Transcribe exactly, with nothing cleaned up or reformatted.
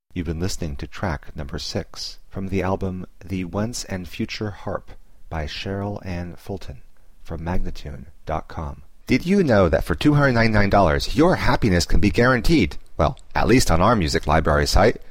You've been listening to track number six from the album The Once and Future Harp by Cheryl Ann Fulton from Magnatune dot com. Did you know that for two hundred ninety-nine dollars your happiness can be guaranteed? Well, at least on our music library site.